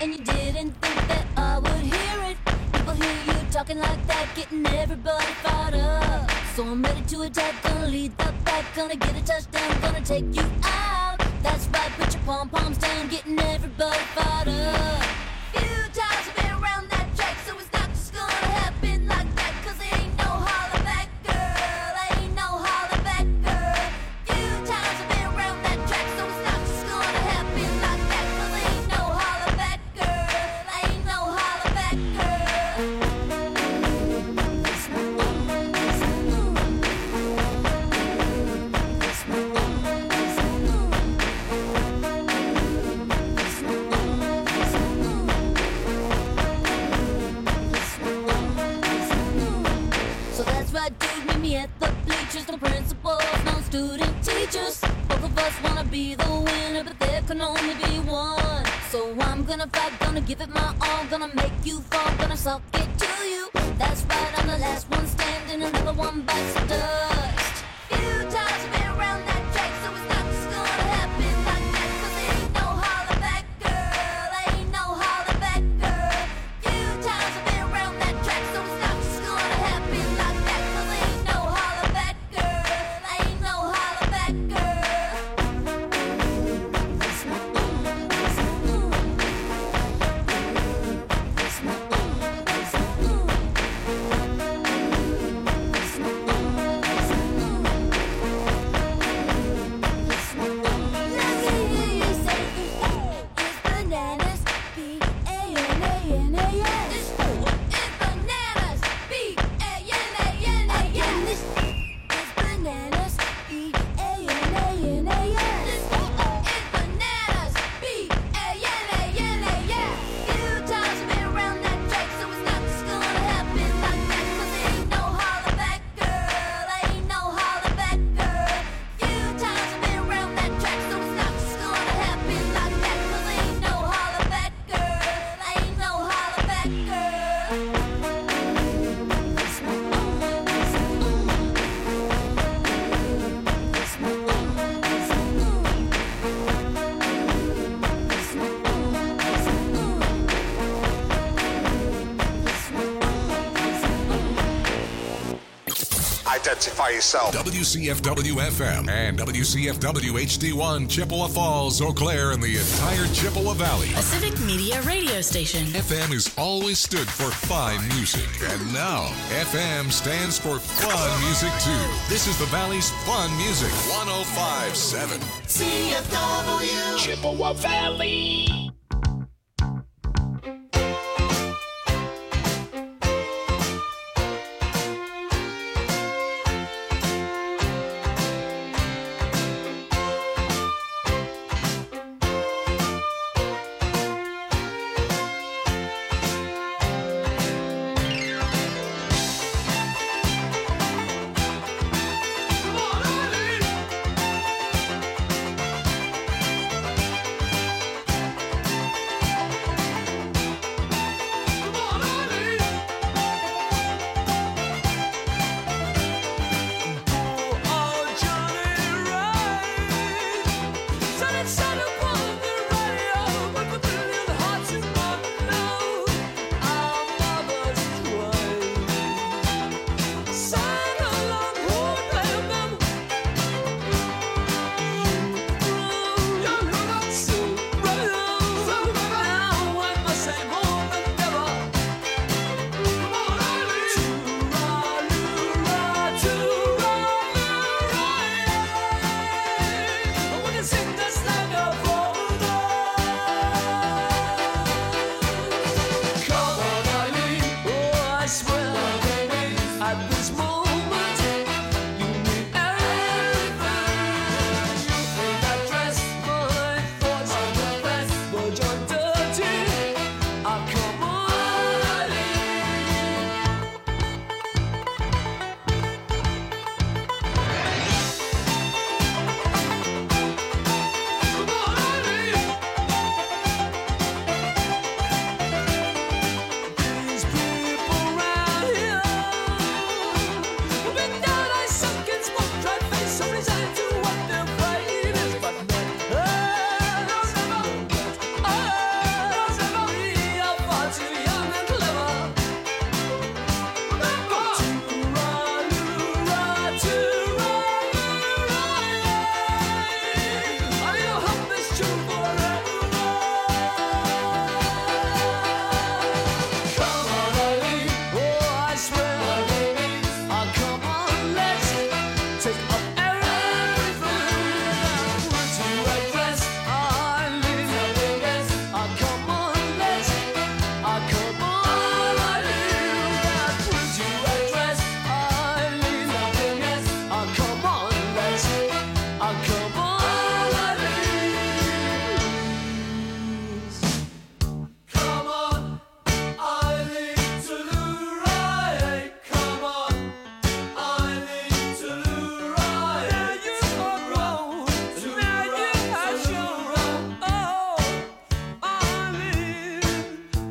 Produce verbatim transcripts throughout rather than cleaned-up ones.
and you didn't think that I would hear it. People hear you talking like that, getting everybody fired up. So I'm ready to attack, gonna lead the pack, gonna get a touchdown, gonna take you out. That's right, put your pom-poms down, getting everybody fired up. Few times I've been around that track, so it's not just gonna happen like that, cause there ain't no holler back, girl, ain't no holler back, girl. Few times I've been around that track, so it's not just gonna happen like that, cause there ain't no holler back, girl, ain't no holler back, girl. It's my own, it's my own. It's my own, it's my own. It's my own, it's my own. It's my own, it's my own. So that's right, dude, meet me at the bleachers. No principals, no student teachers. Both of us wanna be the winner, but there can only be one. So I'm gonna fight, gonna give it my all, gonna make you fall, gonna suck it to you. That's right, I'm the last one standing, another one bites the dust. Few times I've been around that track, so it's not just gonna happen like that, cause there ain't no holler back, girl, ain't no holler back, girl. Few times I've been around that track, so it's not just gonna happen like that, cause there ain't no holler back, girl, ain't no holler back, girl. It's my own, it's my own. It's my own, it's my own. It's my own, it's my own. It's my own. Let me hear you say it's bananas, B A N A N A S. It's bananas, B A N A N A S. It's bananas, B A N A N A S. It's bananas, B A N A N A S. Few times I've been around that track, so it's not just gonna happen like that, cause there ain't no holler back, girl, ain't no holler back, girl. Few times I've been around that track, so it's not just gonna happen like that, cause there ain't no holler back, girl, ain't no holler back, girl. It's my own, it's my own. It's my own, it's my own. It's my own, it's my own. It's my own, it's my own. Identify yourself. W C F W F M and W C F W H D one, Chippewa Falls, Eau Claire, and the entire Chippewa Valley. A civic media radio station. F M has always stood for fine music, and now F M stands for fun music too. This is the Valley's fun music. one oh five point seven. C F W Chippewa Valley.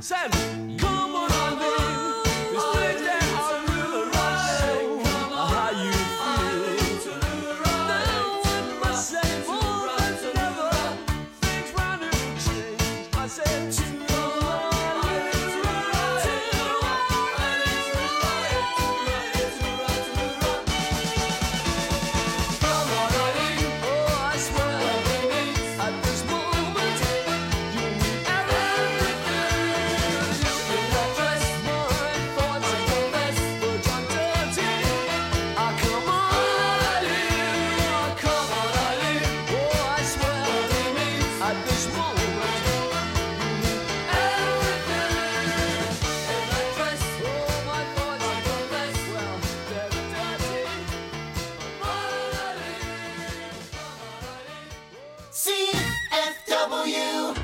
Sam, come on, Alvin. This place that I really like. How you feel? Now I must say more than ever. Things round and change. I said to C F W.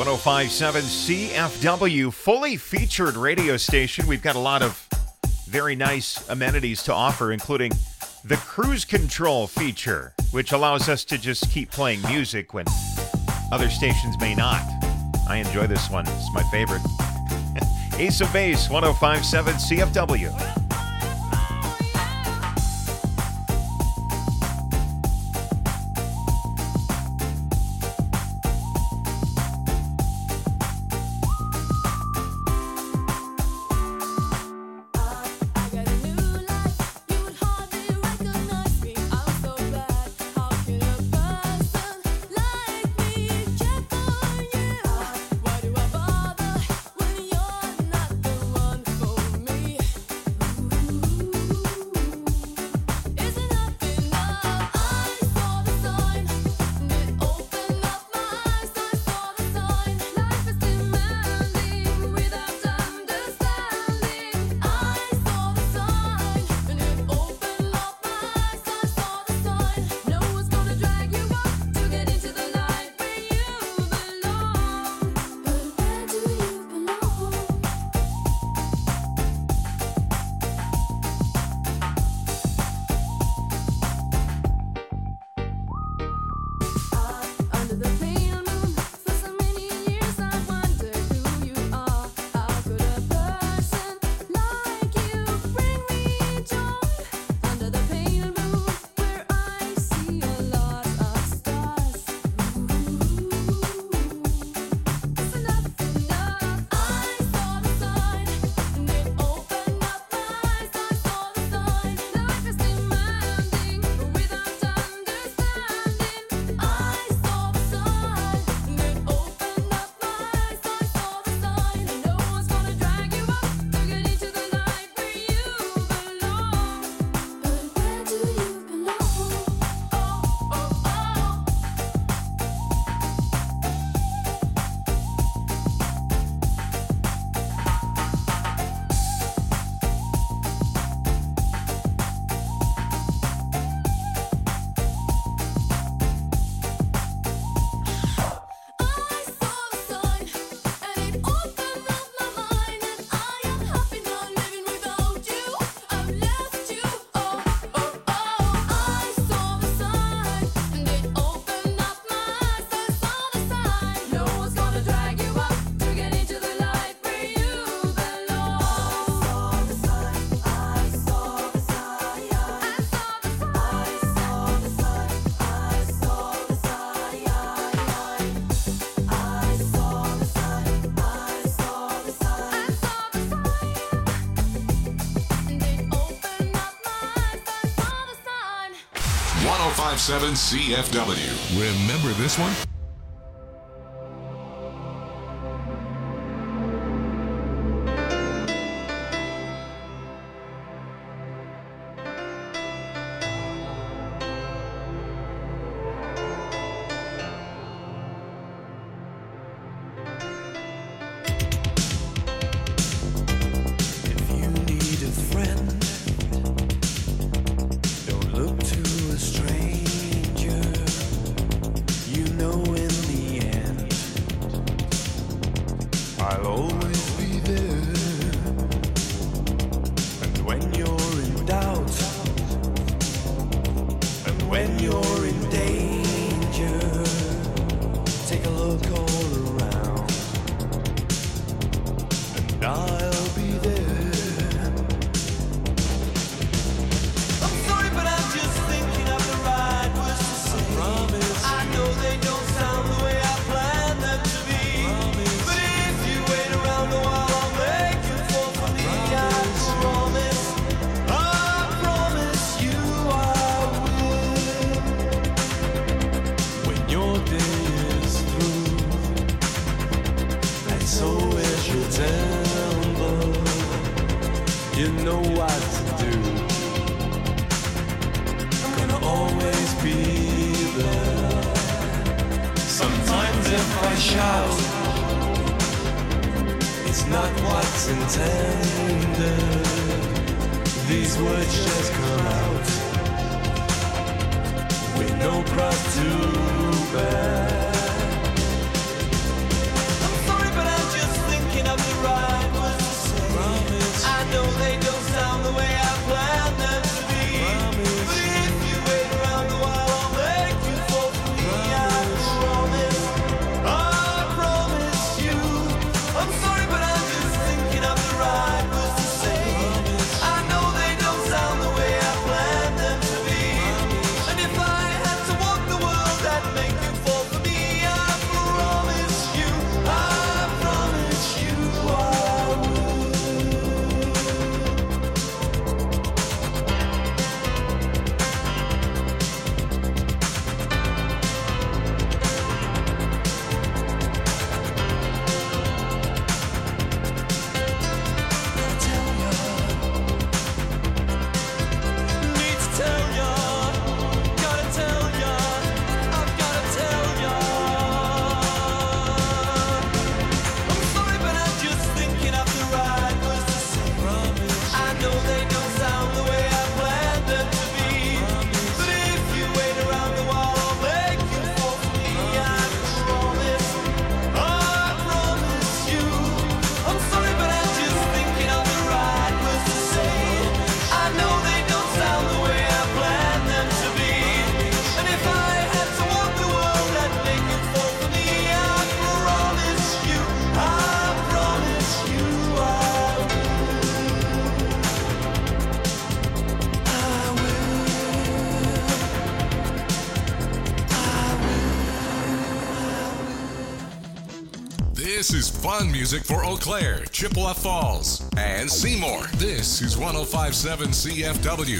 one oh five point seven C F W, fully featured radio station. We've got a lot of very nice amenities to offer, including the cruise control feature, which allows us to just keep playing music when other stations may not. I enjoy this one. It's my favorite. Ace of Base, one oh five point seven C F W. one oh five point seven C F W. Remember this one? This is fun music for Eau Claire, Chippewa Falls, and Seymour. This is one oh five point seven C F W.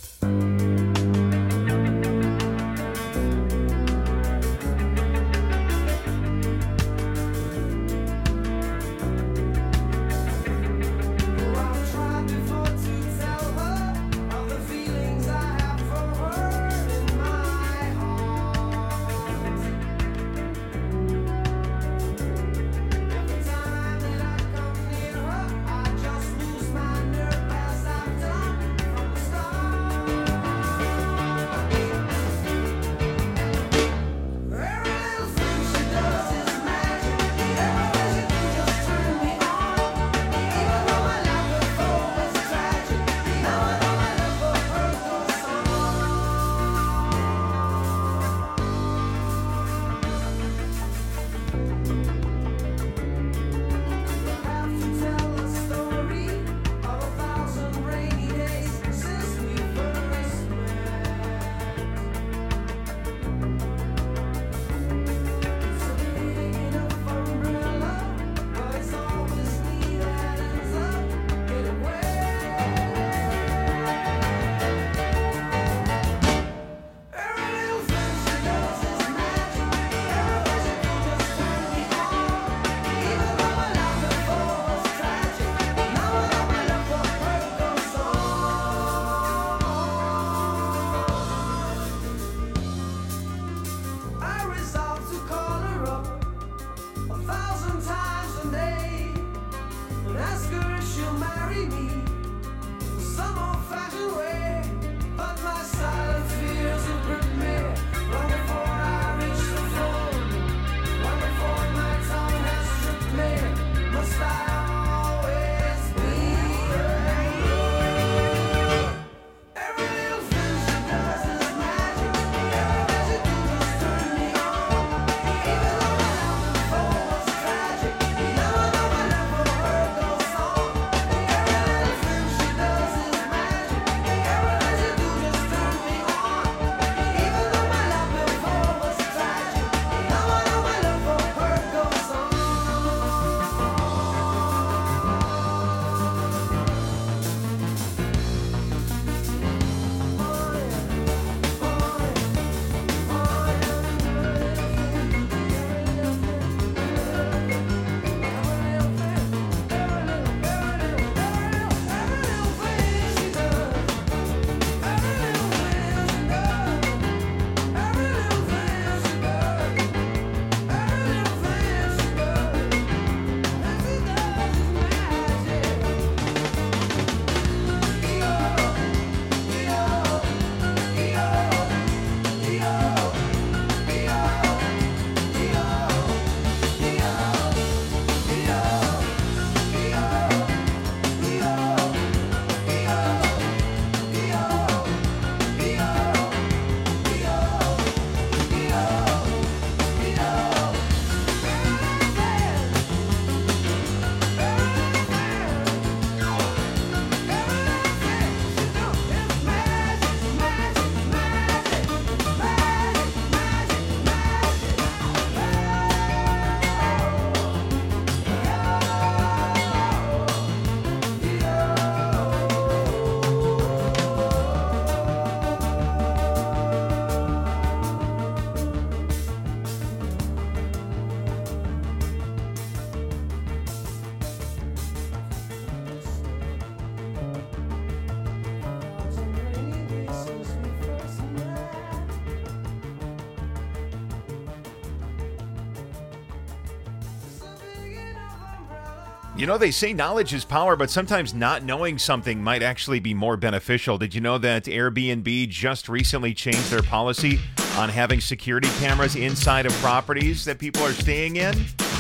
You know, they say knowledge is power, but sometimes not knowing something might actually be more beneficial. Did you know that Airbnb just recently changed their policy on having security cameras inside of properties that people are staying in?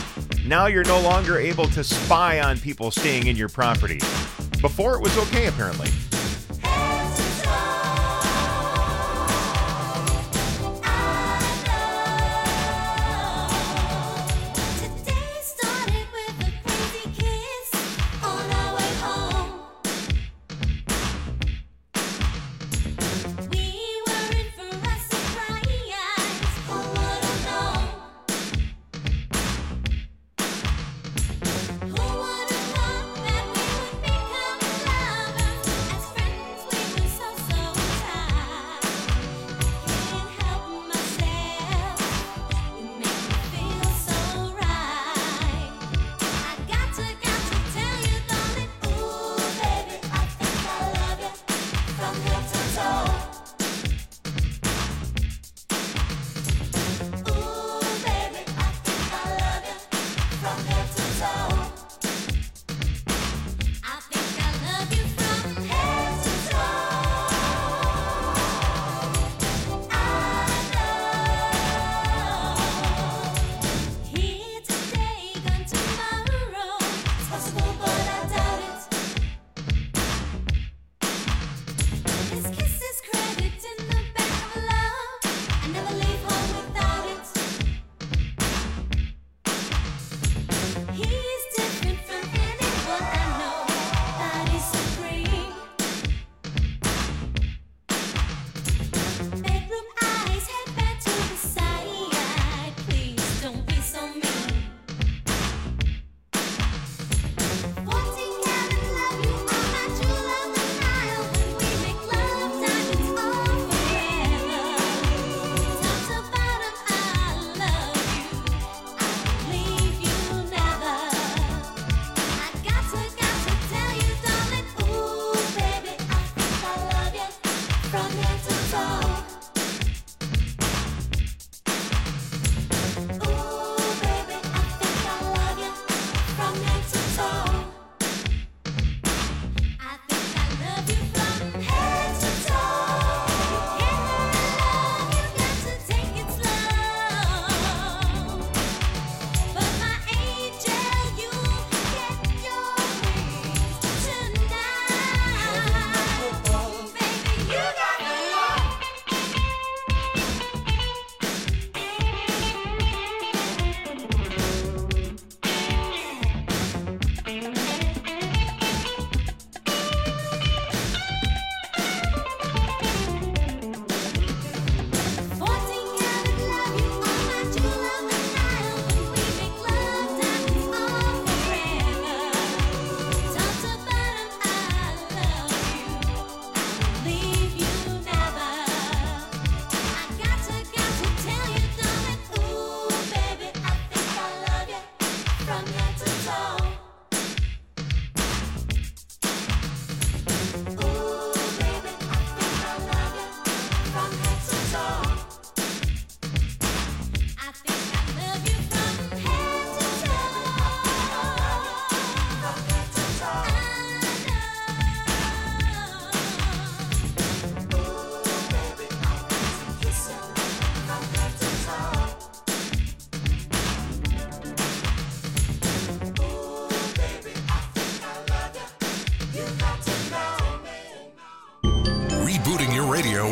Now you're no longer able to spy on people staying in your property. Before it was okay, apparently.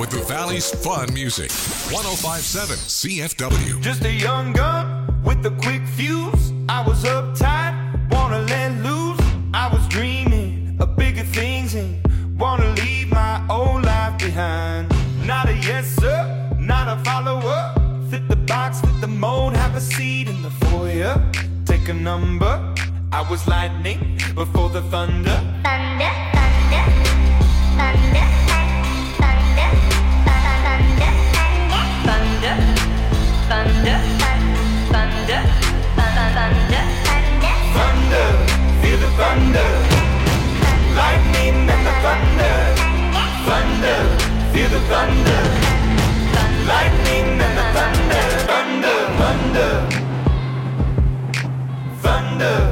with the Valley's fun music. one oh five point seven C F W. Just a young gun with a quick fuse. I was uptight, wanna let loose. I was dreaming of bigger things and wanna leave my old life behind. Not a yes sir, not a follower. Fit the box, fit the mold, have a seat in the foyer. Take a number. I was lightning before the thunder. Thunder, thunder, thunder, thunder, thunder, thunder, thunder, thunder, thunder, thunder, feel the thunder. Lightning and the thunder. Thunder, feel the thunder. Lightning and the thunder. Thunder, thunder, thunder.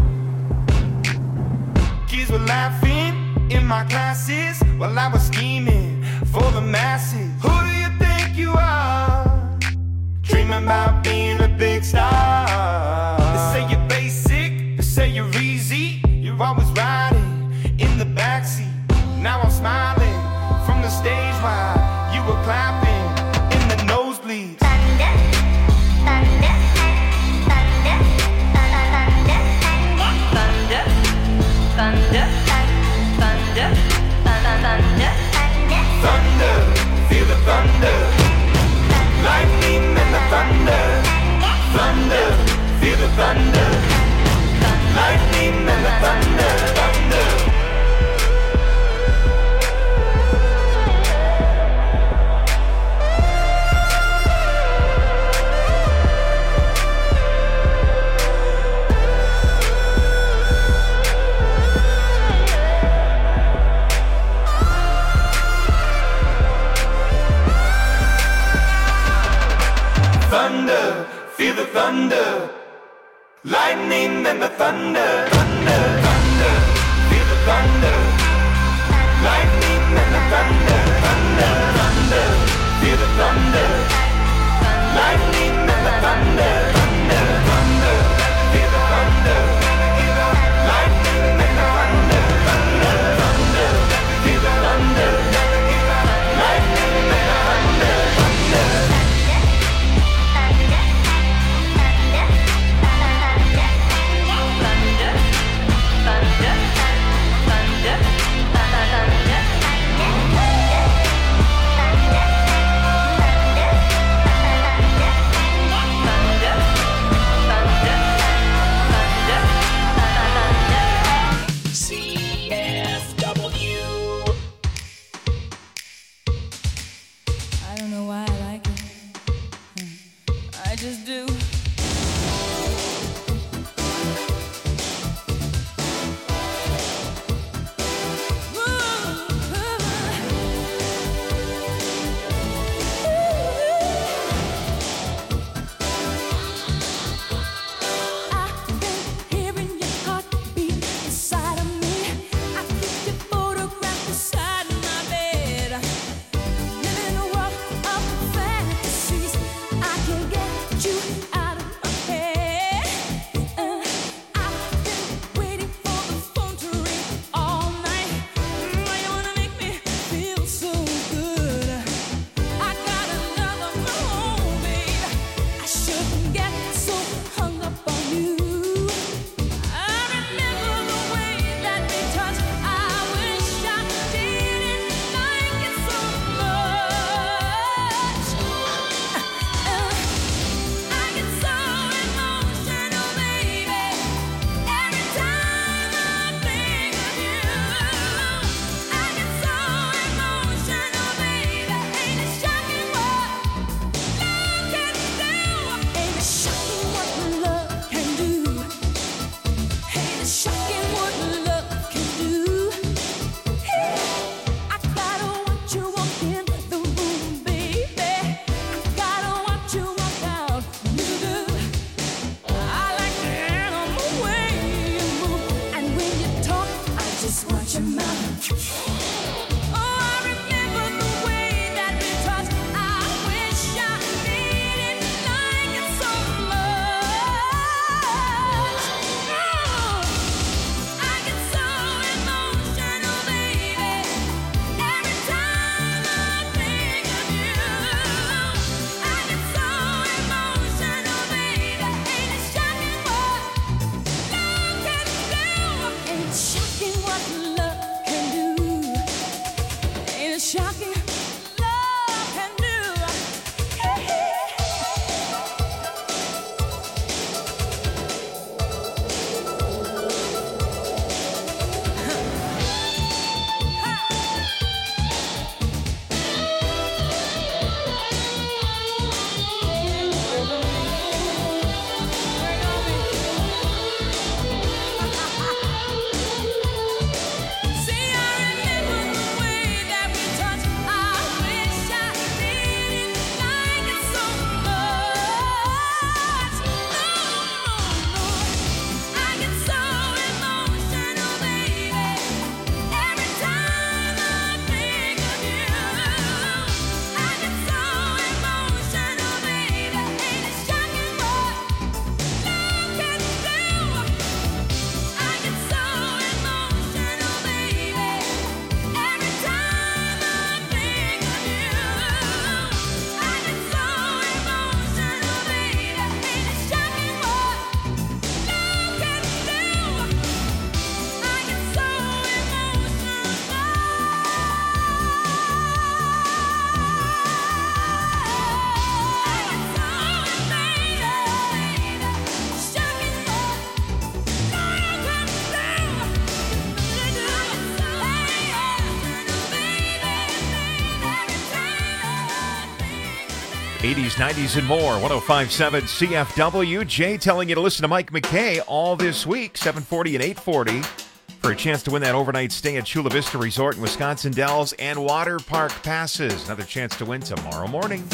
Kids were laughing in my classes while I was scheming for the masses. Who do you think you are? Dreaming about being a big star. They say you're basic, they say you're easy. You're always riding in the backseat. Now I'm smiling from the stage while you were clapping in the nosebleeds. thunder, thunder, thunder, thunder, thunder, thunder, thunder, thunder, Thunder, feel the thunder. Lightning and the thunder. Thunder, feel the thunder. Lightning and the thunder. Thunder. Thunder, feel the thunder. Lightning and the thunder. Thunder, thunder, feel the thunder. Lightning and the thunder. Thunder, thunder, feel the thunder. Lightning and the thunder. Thunder, thunder, feel the thunder. Lightning and the thunder. Thunder, thunder, feel the thunder. Lightning and the thunder. Thunder. C F W. I don't know why I like it. I just do. shocking eighties, nineties, and more. one oh five point seven C F W. Jay telling you to listen to Mike McKay all this week, seven forty and eight forty, for a chance to win that overnight stay at Chula Vista Resort in Wisconsin Dells and water park passes. Another chance to win tomorrow morning.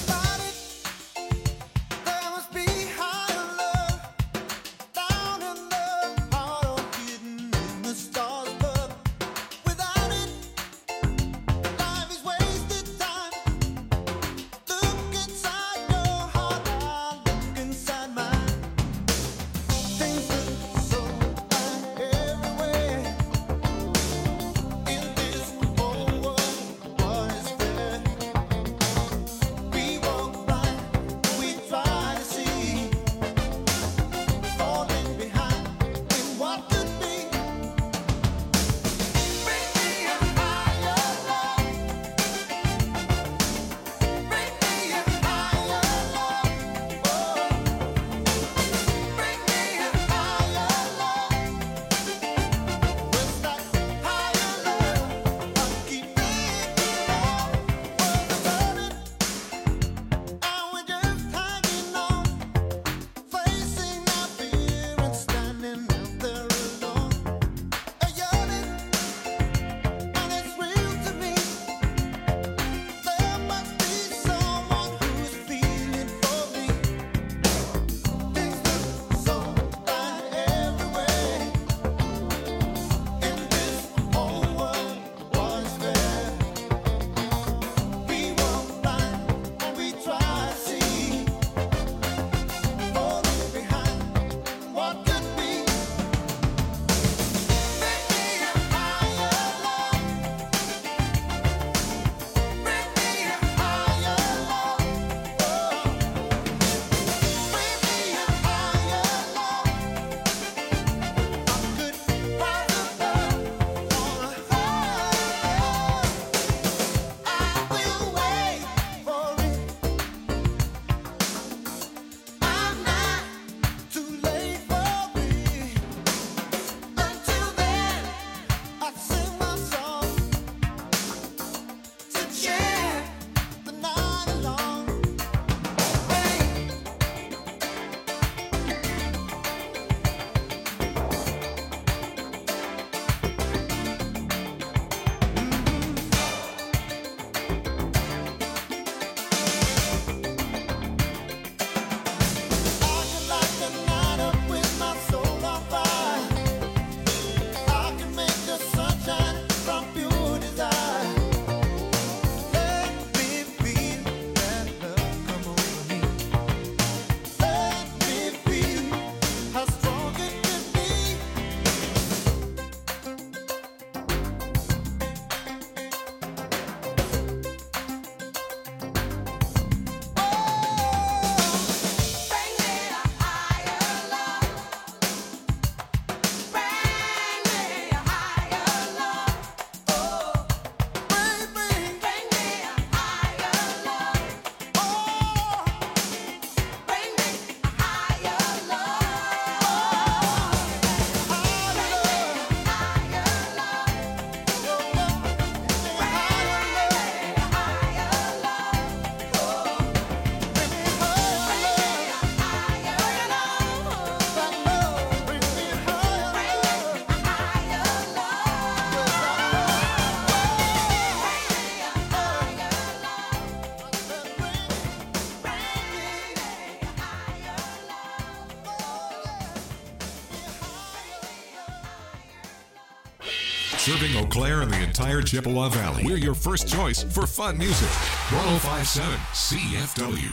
Serving Eau Claire and the entire Chippewa Valley. We're your first choice for fun music. one oh five point seven C F W.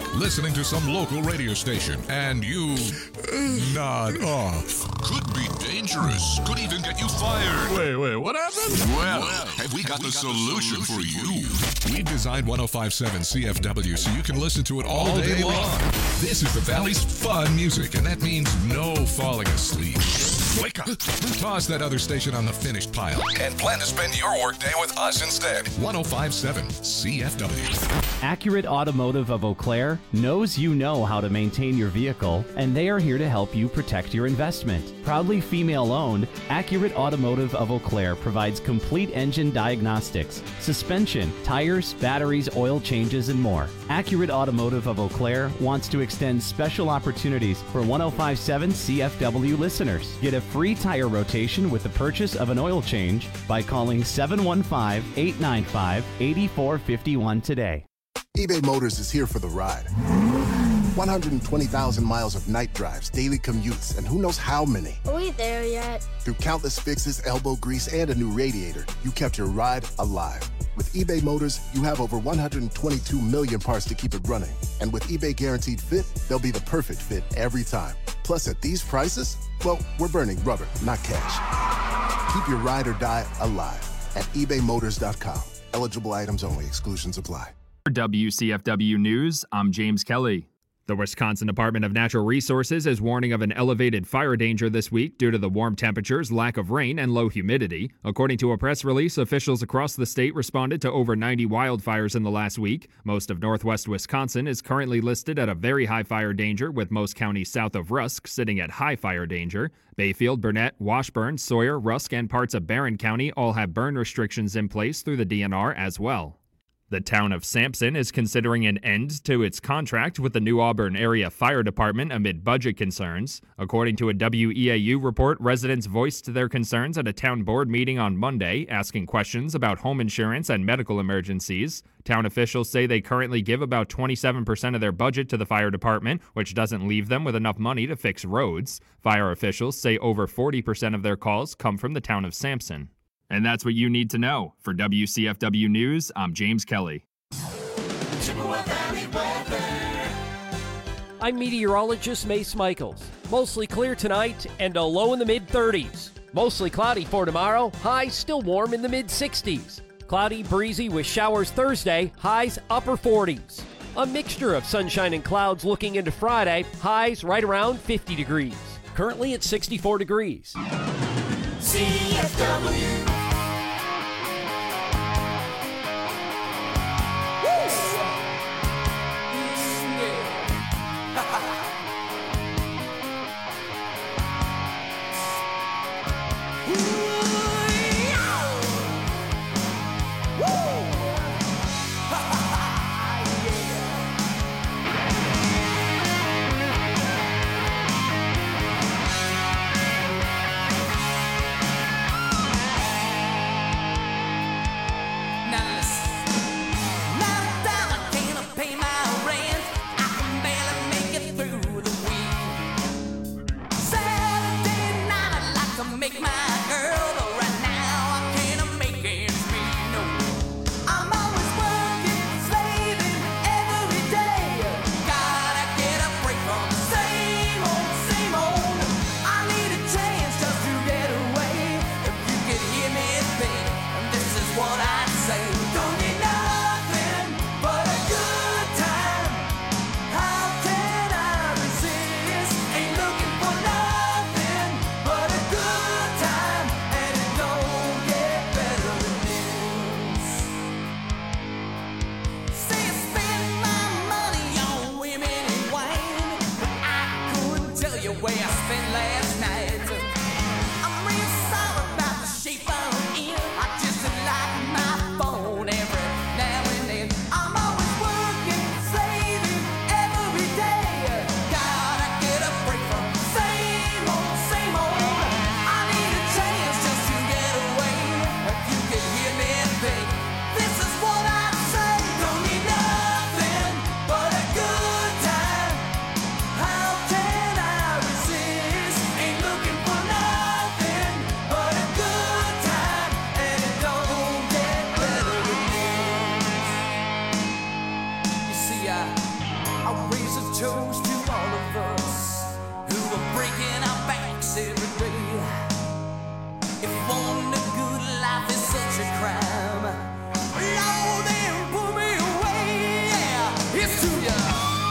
listening to some local radio station, and you nod off. Could be dangerous. Could even get you fired. Wait, wait, what happened? Well, have we got the solution for you? We designed one oh five point seven C F W so you can listen to it all, all day, day long. This is the Valley's fun music, and that means no falling asleep. Wake up. Toss that other station on the finished pile and plan to spend your workday with us instead. one oh five point seven C F W. Accurate Automotive of Eau Claire knows you know how to maintain your vehicle, and they are here to help you protect your investment. Proudly female-owned, Accurate Automotive of Eau Claire provides complete engine diagnostics, suspension, tires, batteries, oil changes, and more. Accurate Automotive of Eau Claire wants to extend special opportunities for one oh five point seven C F W listeners. Get a free tire rotation with the purchase of an oil change by calling seven one five, eight nine five, eight four five one today. eBay Motors is here for the ride. one hundred twenty thousand miles of night drives, daily commutes, and who knows how many. Are we there yet? Through countless fixes, elbow grease, and a new radiator, you kept your ride alive. With eBay Motors, you have over one hundred twenty-two million parts to keep it running. And with eBay Guaranteed Fit, they'll be the perfect fit every time. Plus, at these prices, well, we're burning rubber, not cash. Keep your ride or die alive at ebay motors dot com. Eligible items only. Exclusions apply. For W C F W News, I'm James Kelly. The Wisconsin Department of Natural Resources is warning of an elevated fire danger this week due to the warm temperatures, lack of rain, and low humidity. According to a press release, officials across the state responded to over ninety wildfires in the last week. Most of northwest Wisconsin is currently listed at a very high fire danger, with most counties south of Rusk sitting at high fire danger. Bayfield, Burnett, Washburn, Sawyer, Rusk, and parts of Barron County all have burn restrictions in place through the D N R as well. The town of Sampson is considering an end to its contract with the New Auburn Area Fire Department amid budget concerns. According to a W E A U report, residents voiced their concerns at a town board meeting on Monday, asking questions about home insurance and medical emergencies. Town officials say they currently give about twenty-seven percent of their budget to the fire department, which doesn't leave them with enough money to fix roads. Fire officials say over forty percent of their calls come from the town of Sampson. And that's what you need to know. For W C F W News, I'm James Kelly. I'm meteorologist Mace Michaels. Mostly clear tonight and a low in the mid thirties. Mostly cloudy for tomorrow, highs still warm in the mid sixties. Cloudy, breezy with showers Thursday, highs upper forties. A mixture of sunshine and clouds looking into Friday, highs right around fifty degrees. Currently at sixty-four degrees. C F W. toast to all of us who are breaking our backs every day. If wanting a good life is such a crime, Lord, then pull me away. Yeah, it's to ya.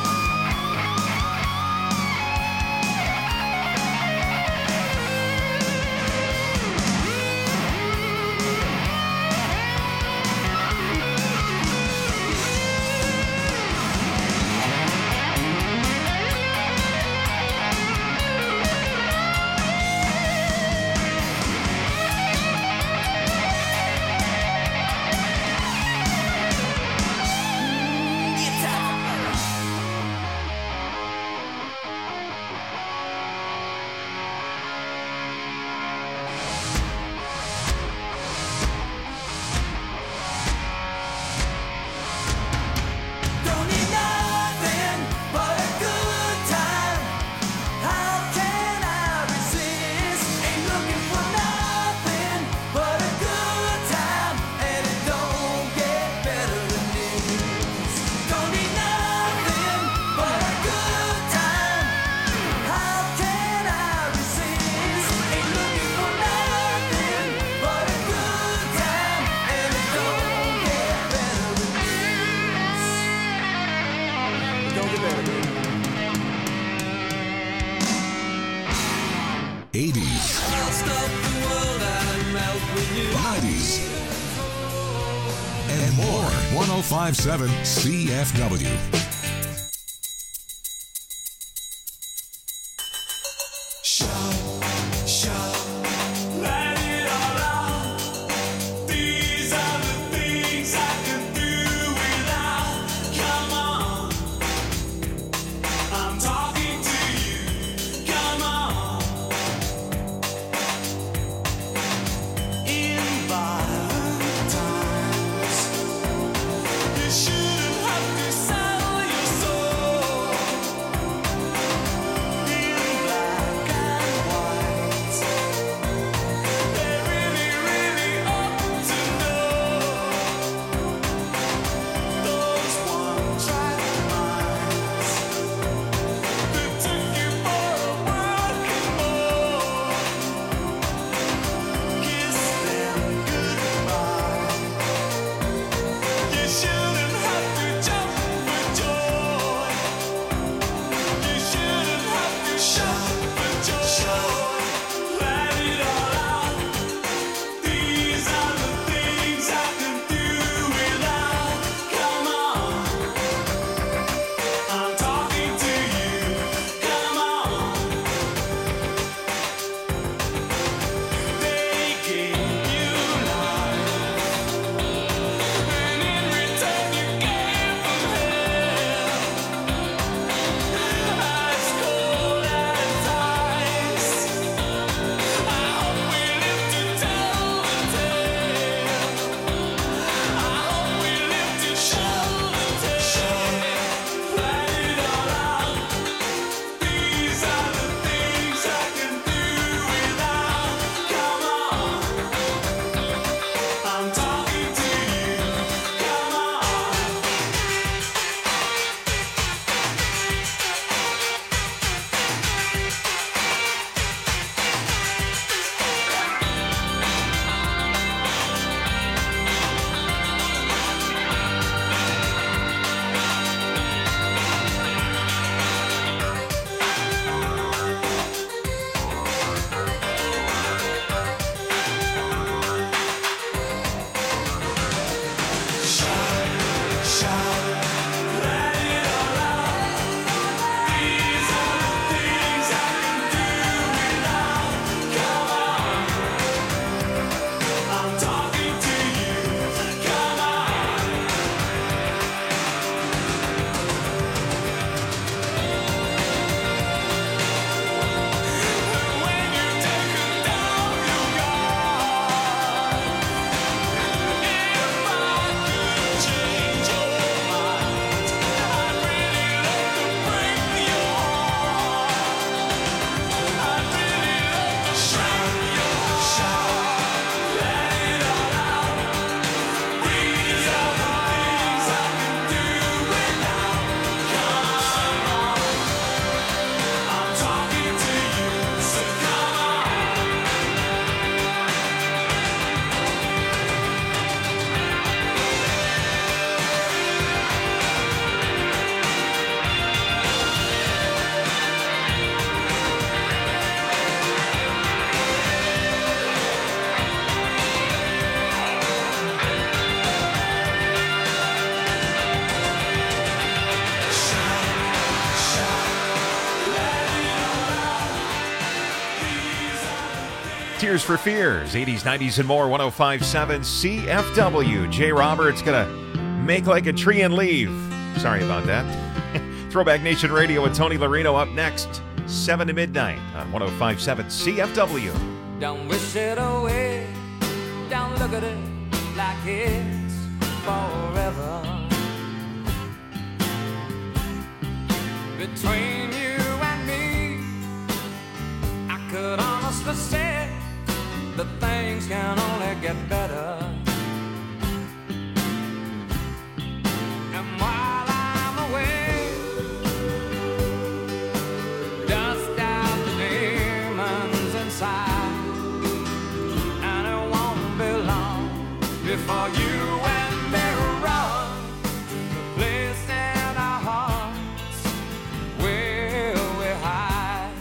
eighties, nineties, and more. one oh five point seven C F W. Shouldn't have to sound Tears for Fears, eighties, nineties, and more, one oh five point seven C F W. Jay Roberts gonna make like a tree and leave. Sorry about that. Throwback Nation Radio with Tony Larino up next, seven to midnight on one oh five point seven C F W. Don't wish it away, don't look at it like it's forever. Between you and me, I could honestly say that things can only get better. And while I'm away, dust out the demons inside, and it won't be long before you and me run the place in our hearts where we hide.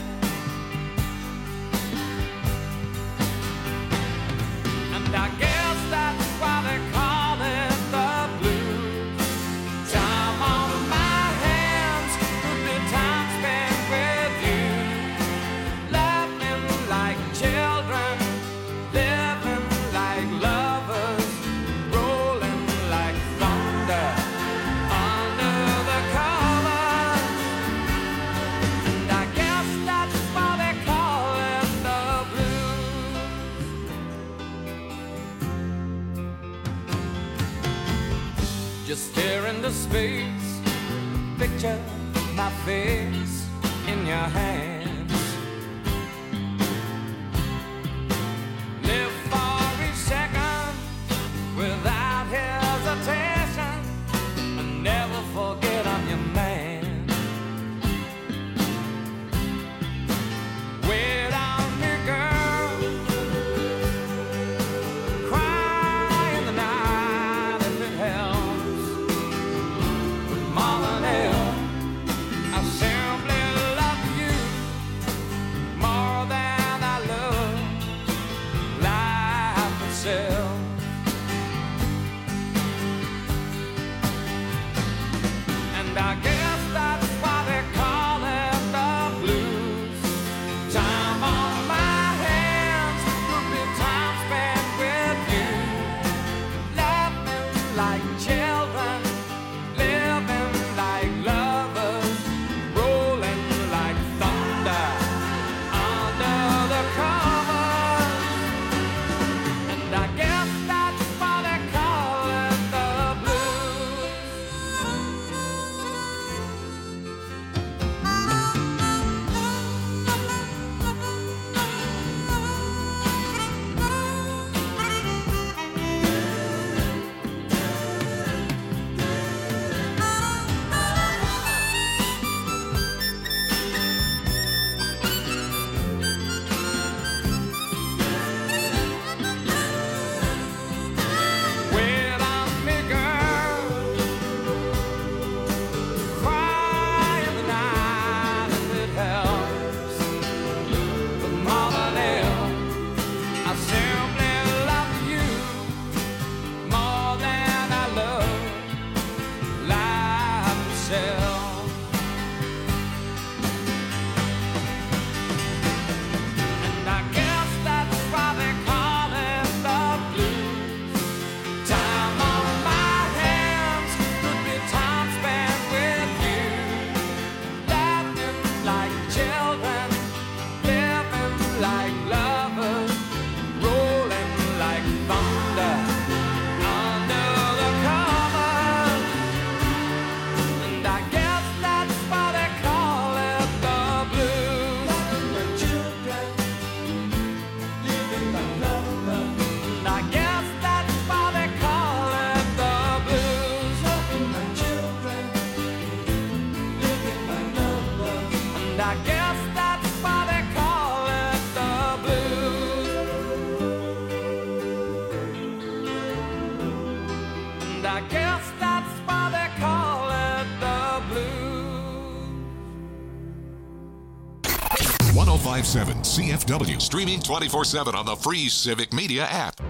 And I guess that's why they call it the blues. Time on my hands could be time spent with you, laughing like children, living like lovers, rolling like thunder under the covers. And I guess that's why they call it the blues. Just stare into space, picture my face in your hands. Live for each second without hesitation, and never forget I'm your man. Wait on me, girl, cry in the night if it helps. But more than ever, I simply love you more than I love life itself. And I guess that's why they call it the blues. Time on my hands could be time spent with you, laughing like children, living like lovers, rolling like thunder under the covers. And I guess that's why they call it the blues. Wait on me, girl, cry in the night if it helps. But more than ever, I simply love you more than I love life itself. And I guess that's why they call it the blues. Time on my hands could be time spent with you, laughing like children, living like lovers, rolling like thunder under the covers. And I guess that's why they call it the blues. My children, living like lovers. And I guess that's why they call it the blues. My children, living like lovers. And I guess that's why they call it the blues. And I guess that's why they call it the blues. one oh five point seven C F W, streaming twenty-four seven on the free Civic Media app.